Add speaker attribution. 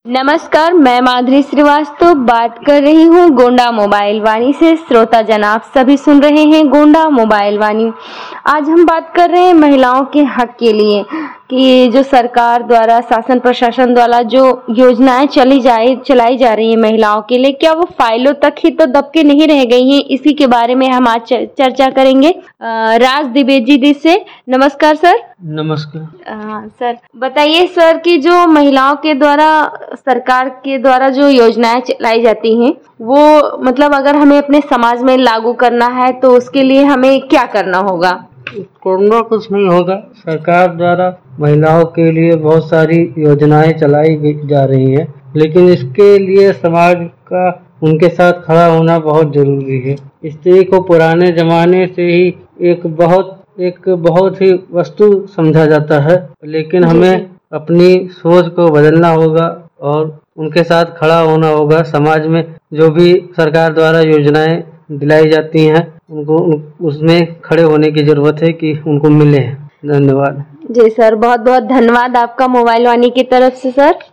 Speaker 1: नमस्कार, मैं माधुरी श्रीवास्तव बात कर रही हूँ गोंडा मोबाइल वाणी से। श्रोता जन आप सभी सुन रहे हैं गोंडा मोबाइल वाणी। आज हम बात कर रहे हैं महिलाओं के हक के लिए कि जो सरकार द्वारा, शासन प्रशासन द्वारा जो योजनाएं चलाई जा रही है महिलाओं के लिए, क्या वो फाइलों तक ही तो दब के नहीं रह गई हैं? इसी के बारे में हम आज चर्चा करेंगे राज द्विवेदी जी से। नमस्कार सर।
Speaker 2: नमस्कार।
Speaker 1: सर बताइए सर कि जो महिलाओं के द्वारा, सरकार के द्वारा जो योजनाएं चलाई जाती हैं वो मतलब अगर हमें अपने समाज में लागू करना है तो उसके लिए हमें क्या करना होगा?
Speaker 2: करना कुछ नहीं होगा। सरकार द्वारा महिलाओं के लिए बहुत सारी योजनाएं चलाई जा रही है, लेकिन इसके लिए समाज का उनके साथ खड़ा होना बहुत जरूरी है। स्त्री को पुराने जमाने से ही एक बहुत ही वस्तु समझा जाता है, लेकिन हमें अपनी सोच को बदलना होगा और उनके साथ खड़ा होना होगा। समाज में जो भी सरकार द्वारा योजनाएं दिलाई जाती हैं उनको उसमें खड़े होने की जरूरत है कि उनको मिले। धन्यवाद।
Speaker 1: जी सर, बहुत बहुत धन्यवाद आपका मोबाइल वाणी की तरफ से सर।